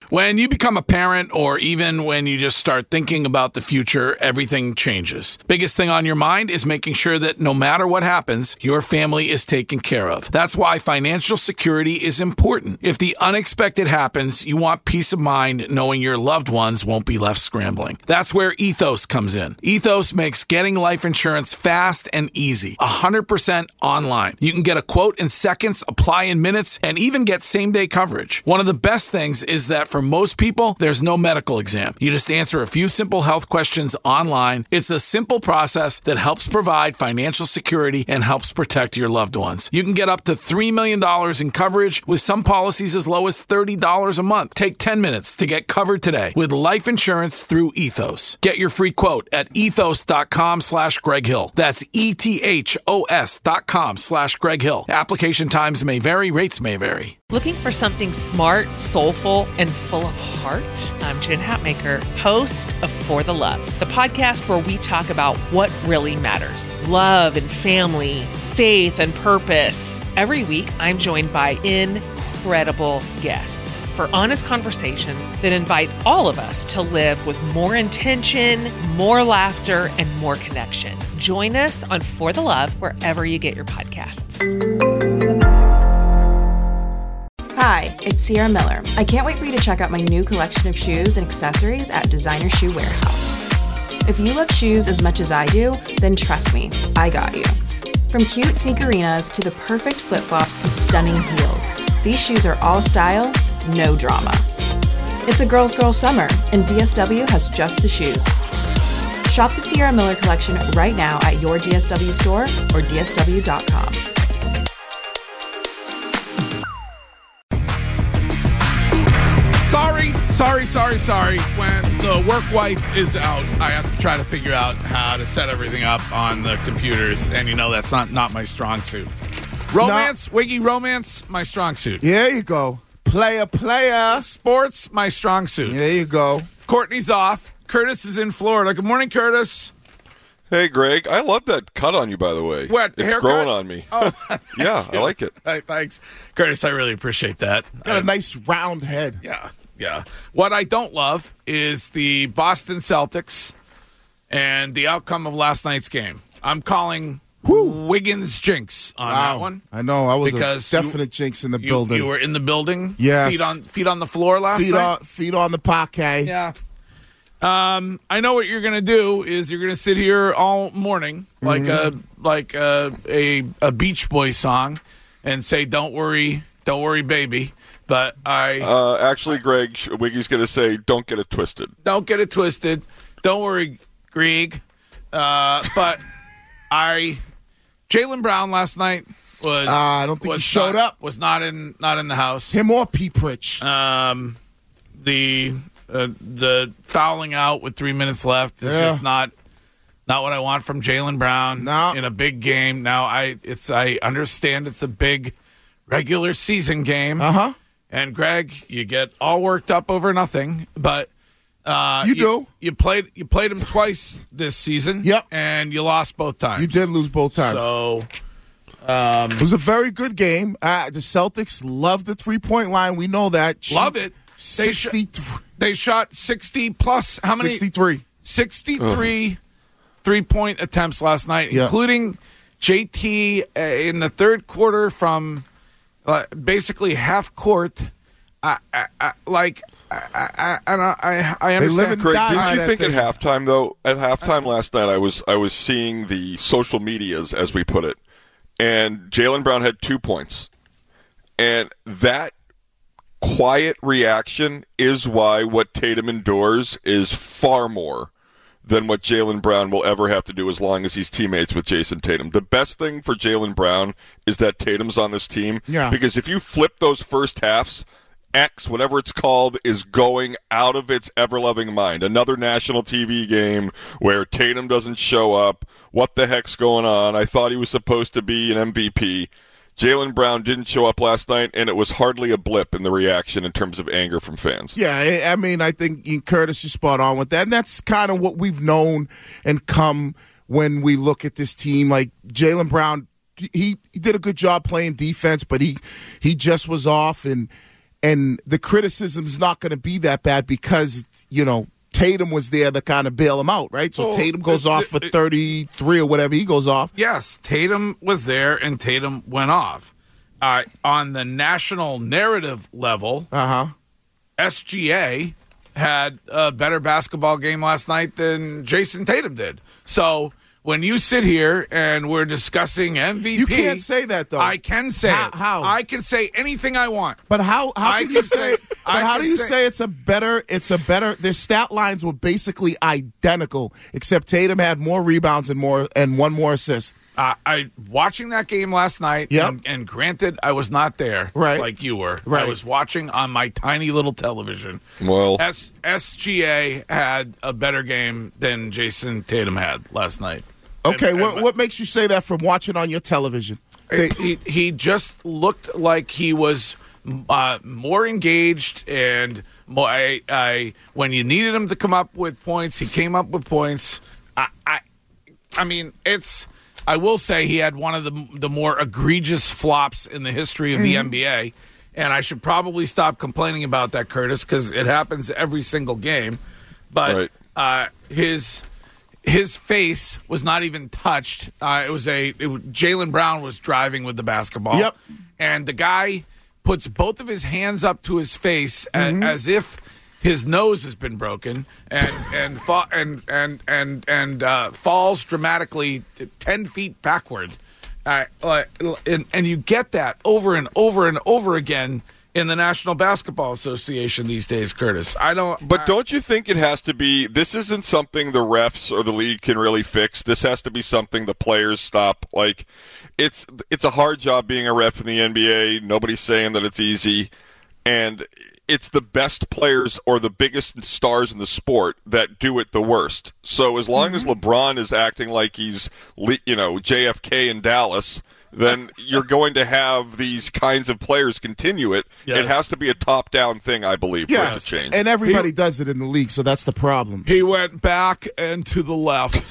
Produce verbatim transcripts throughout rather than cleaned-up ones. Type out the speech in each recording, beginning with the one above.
When you become a parent, or even when you just start thinking about the future, everything changes. Biggest thing on your mind is making sure that no matter what happens, your family is taken care of. That's why financial security is important. If the unexpected happens, you want peace of mind knowing your loved ones won't be left scrambling. That's where Ethos comes in. Ethos makes getting life insurance fast and easy. one hundred percent online. You can get a quote in seconds, apply in minutes, and even get same-day coverage. One of the best things is that for most people, there's no medical exam. You just answer a few simple health questions online. It's a simple process that helps provide financial security and helps protect your loved ones. You can get up to three million dollars in coverage with some policies as low as thirty dollars a month. Take ten minutes to get covered today with life insurance through Ethos. Get your free quote at ethos.com slash Greg Hill. That's E-T-H-O-S dot com slash Greg Hill. Application times may vary. Rates may vary. Looking for something smart, soulful, and full of heart? I'm Jen Hatmaker, host of For the Love, the podcast where we talk about what really matters. Love and family, faith and purpose. Every week, I'm joined by incredible guests for honest conversations that invite all of us to live with more intention, more laughter, and more connection. Join us on For the Love wherever you get your podcasts. Hi, it's Sierra Miller. I can't wait for you to check out my new collection of shoes and accessories at Designer Shoe Warehouse. If you love shoes as much as I do, then trust me, I got you. From cute sneakerinas to the perfect flip-flops to stunning heels, these shoes are all style, no drama. It's a girl's girl summer, and D S W has just the shoes. Shop the Sierra Miller collection right now at your D S W store or D S W dot com. Sorry, sorry, sorry, sorry. When the work wife is out, I have to try to figure out how to set everything up on the computers. And you know that's not, not my strong suit. Romance, no. Wiggy romance, my strong suit. There you go. Player, player. Sports, my strong suit. There you go. Courtney's off. Curtis is in Florida. Good morning, Curtis. Hey, Greg. I love that cut on you, by the way. What, It's haircut? growing on me. Oh, yeah, I like it. Hey, thanks. Curtis, I really appreciate that. Got I, a nice round head. Yeah, yeah. What I don't love is the Boston Celtics and the outcome of last night's game. I'm calling Woo. Wiggins jinx on wow. that one. I know. I was because a definite you, jinx in the you, building. You were in the building? Yes. Feet on, feet on the floor last feet night? On, feet on the parquet. Yeah. Um, I know what you're going to do is you're going to sit here all morning like mm-hmm. a like a, a a Beach Boys song and say, "Don't worry, don't worry, baby." But I uh, actually, Greg, Wiggy's going to say, "Don't get it twisted." Don't get it twisted. Don't worry, Greg. Uh, but I Jaylen Brown last night was uh, I don't think he showed not, up. Was not in not in the house. Him or Pete Pritch. Um, the. Uh, the fouling out with three minutes left is yeah. just not not what I want from Jaylen Brown no. in a big game. Now I it's I understand it's a big regular season game. Uh-huh. And Greg, you get all worked up over nothing, but uh, you, you do. You played you played him twice this season. Yep. And you lost both times. You did lose both times. So um, it was a very good game. Uh, the Celtics love the three-point line. We know that. Love it. They sixty sh- They shot sixty plus. How many? sixty-three. sixty-three oh. three-point attempts last night, yeah. including J T uh, in the third quarter from uh, basically half court. I, I, I, like, I, I, I, I understand. Greg, didn't you think thing. at halftime, though? At halftime last night, I was I was seeing the social medias, as we put it, and Jaylen Brown had two points. And that quiet reaction is why what Tatum endures is far more than what Jaylen Brown will ever have to do as long as he's teammates with Jason Tatum. The best thing for Jaylen Brown is that Tatum's on this team. Yeah. Because if you flip those first halves, X, whatever it's called, is going out of its ever-loving mind. Another national T V game where Tatum doesn't show up. What the heck's going on? I thought he was supposed to be an M V P. Jaylen Brown didn't show up last night, and it was hardly a blip in the reaction in terms of anger from fans. Yeah, I mean, I think Curtis is spot on with that, and that's kind of what we've known and come when we look at this team. Like, Jaylen Brown, he, he did a good job playing defense, but he he just was off, and and the criticism's not going to be that bad because, you know, Tatum was there to kind of bail him out, right? So well, Tatum goes it, off it, for it, thirty-three or whatever he goes off. Yes, Tatum was there and Tatum went off. Uh, on the national narrative level, Uh-huh. S G A had a better basketball game last night than Jason Tatum did. So when you sit here and we're discussing M V P, You can't say that, though. I can say How- it. how? I can say anything I want. But how how I can can you say? say- But I how can do you say- say it's a better? It's a better. Their stat lines were basically identical, except Tatum had more rebounds and more and one more assist. Uh, I watching that game last night, Yep. and, and granted, I was not there, Right. like you were. Right. I was watching on my tiny little television. Well, S- SGA had a better game than Jason Tatum had last night. Okay, And- what and- what makes you say that from watching on your television? They- he he just looked like he was uh, more engaged and more. I, I when you needed him to come up with points, he came up with points. I I, I mean, it's. I will say he had one of the the more egregious flops in the history of the N B A, and I should probably stop complaining about that, Curtis, because it happens every single game. But Right. uh, his. His face was not even touched. Uh, it was a it, Jaylen Brown was driving with the basketball. Yep. And the guy puts both of his hands up to his face Mm-hmm. a, as if his nose has been broken, and and fa- and and and and uh, falls dramatically ten feet backward. Uh, uh, and, and you get that over and over and over again in the National Basketball Association these days, Curtis. I don't. But I- don't you think it has to be, this isn't something the refs or the league can really fix. This has to be something the players stop. Like, it's it's a hard job being a ref in the N B A. Nobody's saying that it's easy. And it's the best players or the biggest stars in the sport that do it the worst. So as long as LeBron is acting like he's, le- you know, J F K in Dallas, then you're going to have these kinds of players continue it. Yes. It has to be a top-down thing, I believe, for it yeah, to change. and everybody does it in the league, so that's the problem. He went back and to the left.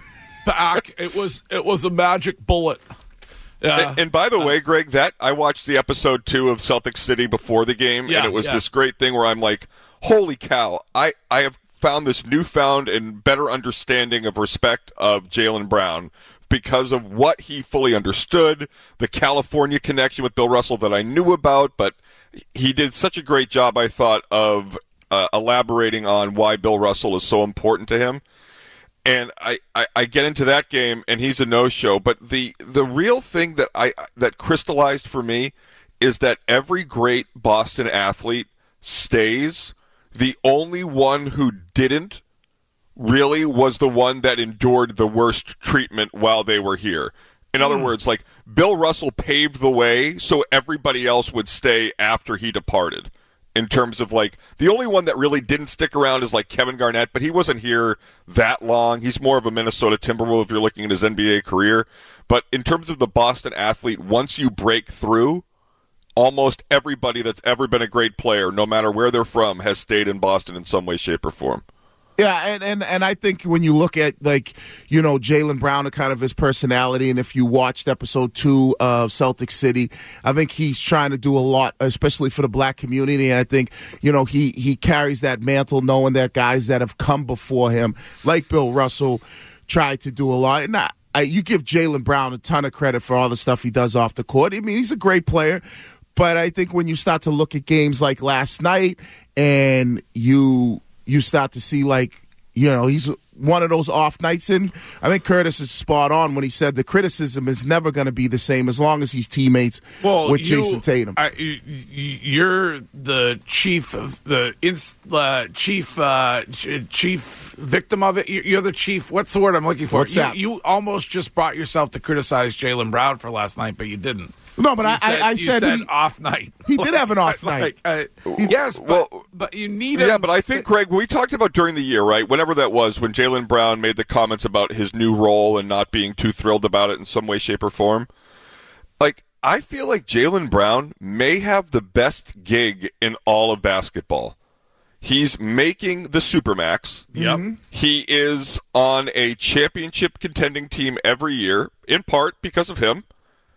Back. It was it was a magic bullet. Yeah. And, and by the way, Greg, that I watched the episode two of Celtic City before the game, Yeah, and it was yeah. this great thing where I'm like, holy cow, I, I have found this newfound and better understanding of respect of Jaylen Brown because of what he fully understood, the California connection with Bill Russell that I knew about, but he did such a great job, I thought, of uh, elaborating on why Bill Russell is so important to him. And I, I, I get into that game, and he's a no-show. But the the real thing that I that crystallized for me is that every great Boston athlete stays. The only one who didn't really was the one that endured the worst treatment while they were here. In other words, like Bill Russell paved the way so everybody else would stay after he departed. In terms of, like, the only one that really didn't stick around is, like, Kevin Garnett, but he wasn't here that long. He's more of a Minnesota Timberwolves if you're looking at his N B A career. But in terms of the Boston athlete, once you break through, almost everybody that's ever been a great player, no matter where they're from, has stayed in Boston in some way, shape, or form. Yeah, and, and, and I think when you look at, like, you know, Jaylen Brown and kind of his personality, and if you watched episode two of Celtic City, I think he's trying to do a lot, especially for the black community, and I think, you know, he, he carries that mantle knowing that guys that have come before him, like Bill Russell, tried to do a lot. And I, I, you give Jaylen Brown a ton of credit for all the stuff he does off the court. I mean, he's a great player, but I think when you start to look at games like last night and you – you start to see, like, you know, he's one of those off nights. And I think Curtis is spot on when he said the criticism is never going to be the same as long as he's teammates well, with you, Jason Tatum. I, you, you're the chief of the uh, chief uh, chief victim of it. You're the chief. What's the word I'm looking for? What's you, that? You almost just brought yourself to criticize Jaylen Brown for last night, but you didn't. No, but You I, said, I, I you said, said he, off night. he did have an off Like, night. uh, yes, but, well, but you need Yeah, him. but I think, Greg, we talked about during the year, right? Whenever that was, when Jaylen Brown made the comments about his new role and not being too thrilled about it in some way, shape, or form. Like, I feel like Jaylen Brown may have the best gig in all of basketball. He's making the Supermax. Yep. He is on a championship contending team every year, in part because of him.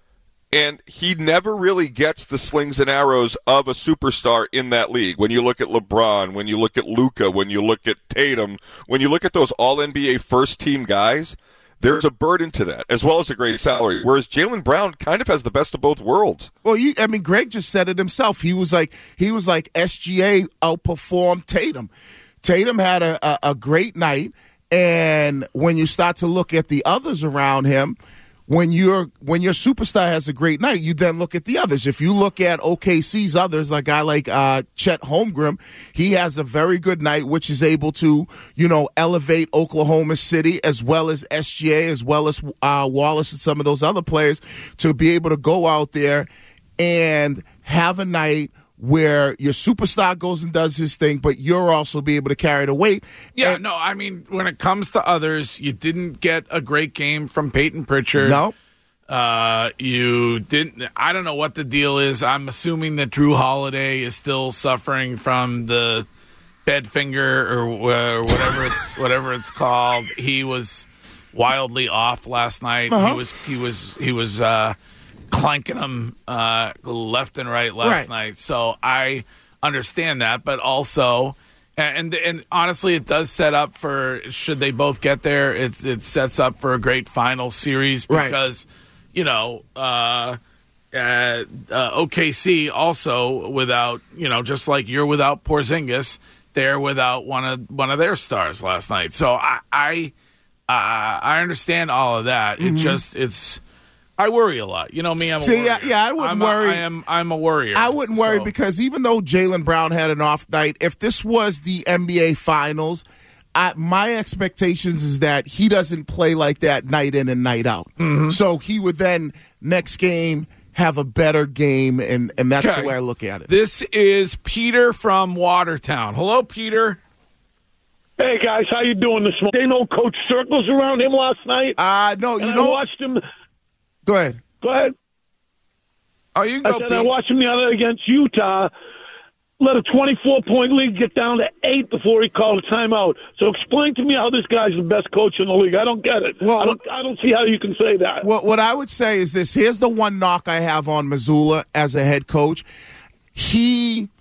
And he never really gets the slings and arrows of a superstar in that league. When you look at LeBron, when you look at Luka, when you look at Tatum, when you look at those all N B A first-team guys, there's a burden to that, as well as a great salary. Whereas Jaylen Brown kind of has the best of both worlds. Well, you, I mean, Greg just said it himself. He was like, he was like S G A outperformed Tatum. Tatum had a, a, a great night, and when you start to look at the others around him, when you're when your superstar has a great night, you then look at the others. If you look at O K C's others, like a guy like uh, Chet Holmgren, he has a very good night, which is able to, you know, elevate Oklahoma City as well as S G A, as well as uh, Wallace and some of those other players to be able to go out there and have a night where your superstar goes and does his thing, but you're also be able to carry the weight. Yeah, and, no, I mean, when it comes to others, you didn't get a great game from Peyton Pritchard. No. Uh, you didn't. I don't know what the deal is. I'm assuming that Drew Holiday is still suffering from the bed finger or, uh, whatever it's whatever it's called. He was wildly off last night. Uh-huh. He was he was he was uh, clanking them uh, left and right last right. night. So I understand that, but also. And and honestly, it does set up for, should they both get there, it's, it sets up for a great final series because, right. you know, uh, uh, uh, O K C also without, you know, just like you're without Porzingis, they're without one of one of their stars last night. So I I, uh, I understand all of that. Mm-hmm. It just, it's... I worry a lot. You know me, I'm a See, worrier. yeah, yeah, I wouldn't I'm worry. A, I am, I'm a worrier. I wouldn't worry so. because even though Jaylen Brown had an off night, if this was the N B A Finals, I, my expectations is that he doesn't play like that night in and night out. Mm-hmm. So he would then, next game, have a better game, and, and that's okay. the way I look at it. This is Peter from Watertown. Hello, Peter. Hey, guys, how you doing this morning? They know Coach Circles around him last night? Uh, no, you and know. I watched him. Go ahead. Go ahead. Oh, you can I go, said Pete. I watched him the other against Utah. Let a twenty-four point lead get down to eight before he called a timeout. So explain to me how this guy's the best coach in the league. I don't get it. Well, I don't. I don't see how you can say that. What what I would say is this. Here's the one knock I have on Mazzulla as a head coach. He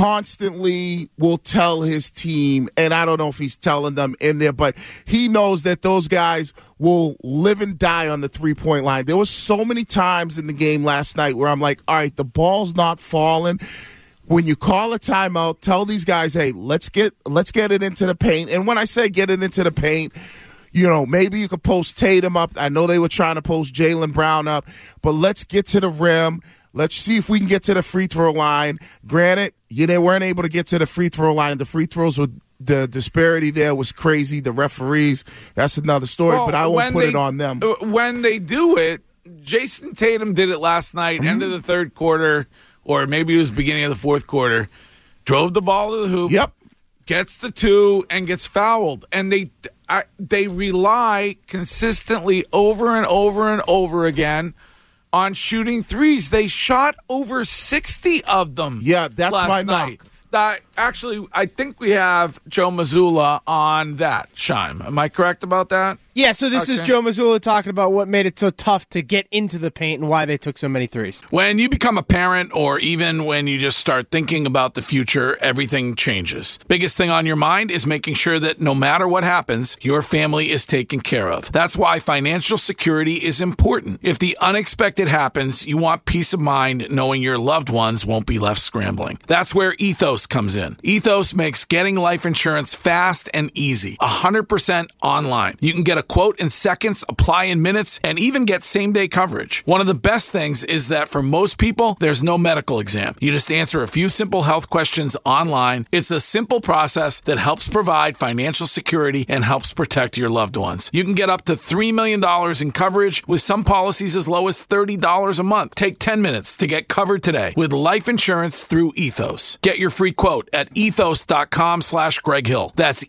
constantly will tell his team, and I don't know if he's telling them in there, but he knows that those guys will live and die on the three-point line. There was so many times in the game last night where I'm like, all right, the ball's not falling. When you call a timeout, tell these guys, hey, let's get let's get it into the paint. And when I say get it into the paint, you know, maybe you could post Tatum up. I know they were trying to post Jaylen Brown up, but let's get to the rim. Let's see if we can get to the free throw line. Granted, you they weren't able to get to the free throw line. The free throws were the disparity there was crazy. The referees, that's another story, well, but I won't put they, it on them. When they do it, Jason Tatum did it last night, mm-hmm. end of the third quarter, or maybe it was beginning of the fourth quarter, drove the ball to the hoop, yep. gets the two, and gets fouled. And they I, they rely consistently over and over and over again on shooting threes. They shot over sixty of them. Yeah, that's last my night. knock. Uh, actually, I think we have Joe Mazzulla on that, Shime. Am I correct about that? Yeah, so this okay. is Joe Mazzulla talking about what made it so tough to get into the paint and why they took so many threes. When you become a parent, or even when you just start thinking about the future, everything changes. Biggest thing on your mind is making sure that no matter what happens, your family is taken care of. That's why financial security is important. If the unexpected happens, you want peace of mind knowing your loved ones won't be left scrambling. That's where Ethos comes in. Ethos makes getting life insurance fast and easy, one hundred percent online. You can get a quote in seconds, apply in minutes, and even get same-day coverage. One of the best things is that for most people, there's no medical exam. You just answer a few simple health questions online. It's a simple process that helps provide financial security and helps protect your loved ones. You can get up to three million dollars in coverage with some policies as low as thirty dollars a month. Take ten minutes to get covered today with life insurance through Ethos. Get your free quote at ethos.com slash Greg Hill. That's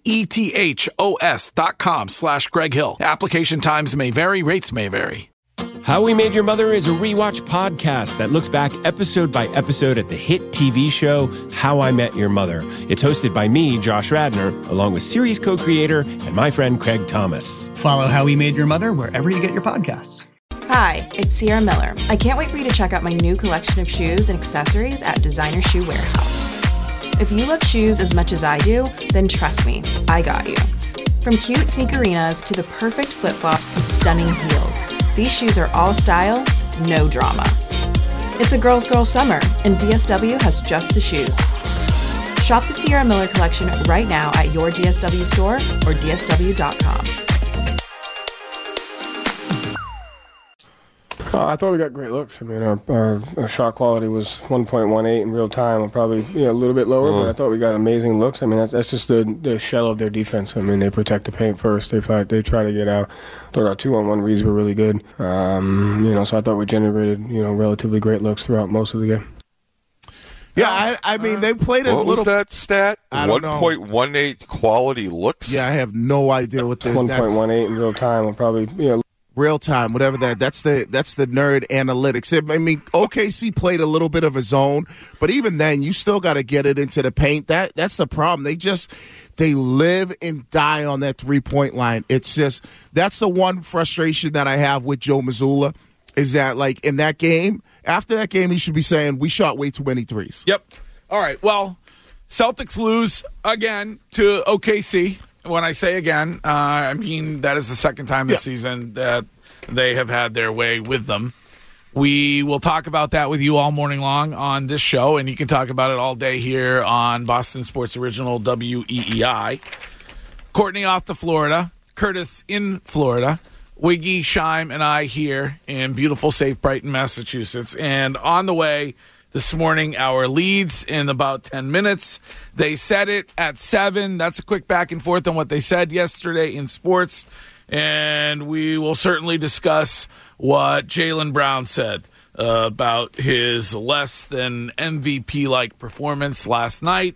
E-T-H-O-S dot com slash Greg Hill. Application times may vary. Rates may vary. How We Made Your Mother is a rewatch podcast that looks back episode by episode at the hit T V show How I Met Your Mother. It's hosted by me, Josh Radnor, along with series co-creator and my friend Craig Thomas. Follow How We Made Your Mother wherever you get your podcasts. Hi, it's Sierra Miller. I can't wait for you to check out my new collection of shoes and accessories at Designer Shoe Warehouse. If you love shoes as much as I do, then trust me, I got you. From cute sneakerinas to the perfect flip-flops to stunning heels, these shoes are all style, no drama. It's a girl's girl summer, and D S W has just the shoes. Shop the Sierra Miller collection right now at your D S W store or D S W dot com. Uh, I thought we got great looks. I mean, our, our, our shot quality was one point one eight in real time. Probably you know, a little bit lower, uh-huh. but I thought we got amazing looks. I mean, that's, that's just the, the shell of their defense. I mean, they protect the paint first. They fight, they try to get out. I thought our two-on-one reads were really good. Um, you know, so I thought we generated you know relatively great looks throughout most of the game. Yeah, I, I mean, they played as what little. What was that stat? I don't know. one point one eight quality looks? Yeah, I have no idea what this is. one point one eight in real time. Will probably, you know. Real time, whatever that. That's the that's the nerd analytics. I mean, O K C played a little bit of a zone, but even then, you still got to get it into the paint. That that's the problem. They just they live and die on that three point line. It's just that's the one frustration that I have with Joe Mazzulla is that like in that game, after that game, he should be saying we shot way too many threes. Yep. All right. Well, Celtics lose again to O K C. When I say again, uh, I mean that is the second time this yeah. season that they have had their way with them. We will talk about that with you all morning long on this show, and you can talk about it all day here on Boston Sports Original W E E I. Courtney off to Florida, Curtis in Florida, Wiggy, Scheim, and I here in beautiful, safe Brighton, Massachusetts. And on the way this morning, our leads in about ten minutes. They said it at seven. That's a quick back and forth on what they said yesterday in sports. And we will certainly discuss what Jaylen Brown said uh, about his less than M V P-like performance last night.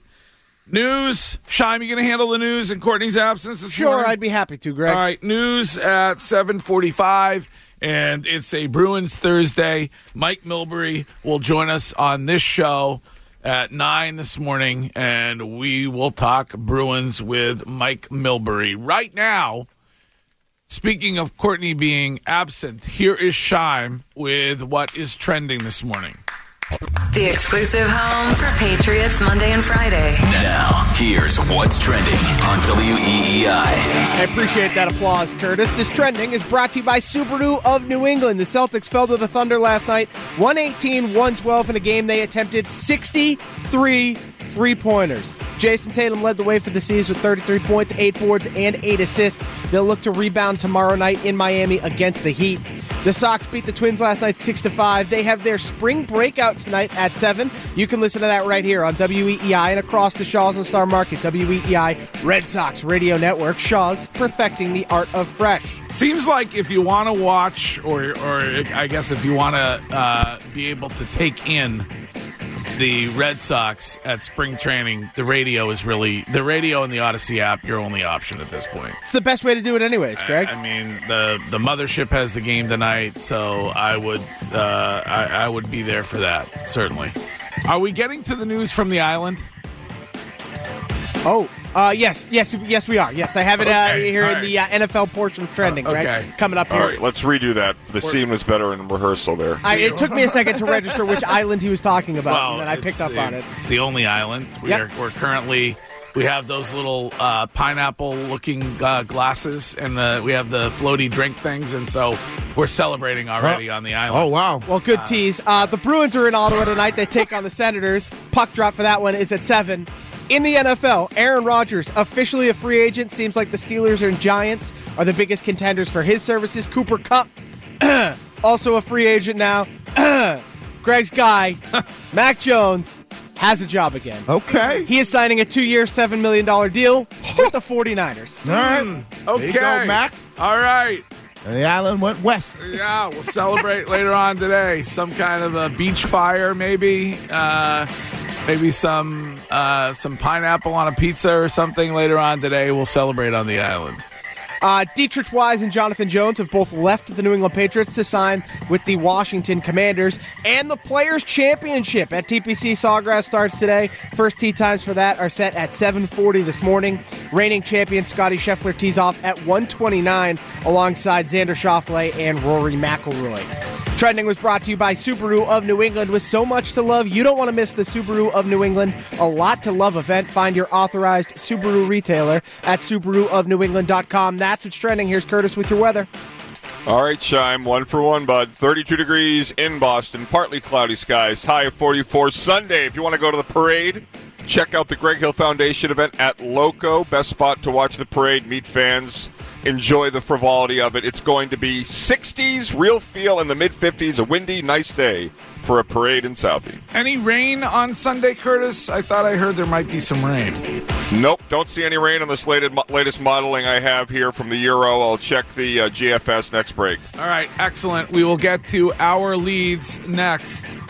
News. Scheim, you going to handle the news in Courtney's absence this Sure, morning? I'd be happy to, Greg. All right, news at seven forty-five. And it's a Bruins Thursday. Mike Milbury will join us on this show at nine this morning, and we will talk Bruins with Mike Milbury. Right now, speaking of Courtney being absent, here is Scheim with what is trending this morning. The exclusive home for Patriots Monday and Friday. Now, here's what's trending on W E E I. I appreciate that applause, Curtis. This trending is brought to you by Subaru of New England. The Celtics fell to the Thunder last night, one eighteen one twelve in a game they attempted sixty-three three-pointers. Jason Tatum led the way for the C's with thirty-three points, eight boards, and eight assists. They'll look to rebound tomorrow night in Miami against the Heat. The Sox beat the Twins last night six to five. They have their spring breakout tonight at seven. You can listen to that right here on W E E I and across the Shaw's and Star Market. W E E I Red Sox Radio Network. Shaw's, perfecting the art of fresh. Seems like if you want to watch, or, or I guess if you want to uh, be able to take in the Red Sox at spring training, the radio is really, the radio and the Odyssey app, your only option at this point. It's the best way to do it anyways, Greg. I, I mean, the the mothership has the game tonight, so I would uh, I, I would be there for that, certainly. Are we getting to the news from the island? Oh, uh, yes, yes, yes, we are. Yes, I have it uh, Okay. here All in right. the uh, N F L portion of trending, Uh, Greg. okay. Coming up All here. right, let's redo that. The scene was better in rehearsal there. I, it took me a second to register which island he was talking about, Well, and then I it's picked up the- on it. It's the only island. We Yep. are, we're currently, we have those little uh, pineapple-looking uh, glasses, and the, we have the floaty drink things, and so we're celebrating already on the island. Oh, wow. Well, good tease. Uh, the Bruins are in Ottawa tonight. They take on the Senators. Puck drop for that one is at seven. In the N F L, Aaron Rodgers, officially a free agent. Seems like the Steelers and Giants are the biggest contenders for his services. Cooper Kupp, also a free agent now. Greg's guy, Mac Jones, has a job again. Okay. He is signing a two-year, seven million dollars deal with the 49ers. All right. Okay. There you go, Mac. All right. And the island went west. Yeah, we'll celebrate later on today. Some kind of a beach fire, maybe. Uh, maybe some uh, some pineapple on a pizza or something later on today. We'll celebrate on the island. Uh, Dietrich Wise and Jonathan Jones have both left the New England Patriots to sign with the Washington Commanders. And the Players' Championship at T P C Sawgrass starts today. First tee times for that are set at seven forty this morning. Reigning champion Scotty Scheffler tees off at one twenty-nine alongside Xander Schauffele and Rory McIlroy. Trending was brought to you by Subaru of New England. With so much to love, you don't want to miss the Subaru of New England A Lot to Love event. Find your authorized Subaru retailer at Subaru of New England dot com. That's what's trending. Here's Curtis with your weather. All right, Shime, one for one, bud. thirty-two degrees in Boston, partly cloudy skies, high of forty-four. Sunday, if you want to go to the parade, check out the Greg Hill Foundation event at Loco. Best spot to watch the parade, meet fans, enjoy the frivolity of it. It's going to be sixties, real feel in the mid-fifties, a windy, nice day for a parade in Southie. Any rain on Sunday, Curtis? I thought I heard there might be some rain. Nope, don't see any rain on this latest, latest modeling I have here from the Euro. I'll check the uh, G F S next break. All right, excellent. We will get to our leads next.